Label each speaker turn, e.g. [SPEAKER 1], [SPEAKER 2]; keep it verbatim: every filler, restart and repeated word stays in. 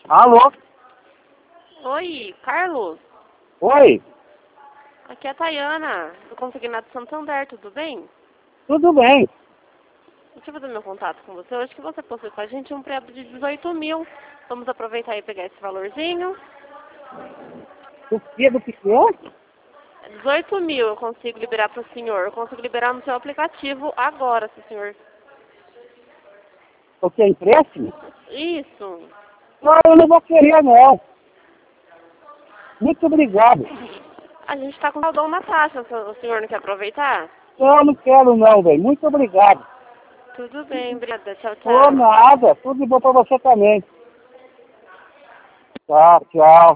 [SPEAKER 1] Alô?
[SPEAKER 2] Oi, Carlos.
[SPEAKER 1] Oi?
[SPEAKER 2] Aqui é a Tayana, do Consignado Santander, tudo bem?
[SPEAKER 1] Tudo bem?
[SPEAKER 2] Deixa eu fazer meu contato com você. Hoje que você possui com a gente um prêmio de dezoito mil. Vamos aproveitar e pegar esse valorzinho.
[SPEAKER 1] O que do que que é?
[SPEAKER 2] dezoito mil eu consigo liberar para o senhor. Eu consigo liberar no seu aplicativo agora, se o senhor...
[SPEAKER 1] O que é empréstimo?
[SPEAKER 2] Isso.
[SPEAKER 1] Não, eu não vou querer, não. Muito obrigado.
[SPEAKER 2] A gente está com saldão na taxa. O senhor não quer aproveitar?
[SPEAKER 1] Não, eu não quero, não, velho. Muito obrigado.
[SPEAKER 2] Tudo bem, obrigada. Tchau,
[SPEAKER 1] Por
[SPEAKER 2] tchau.
[SPEAKER 1] nada. Tudo de bom pra você também. Tá, tchau.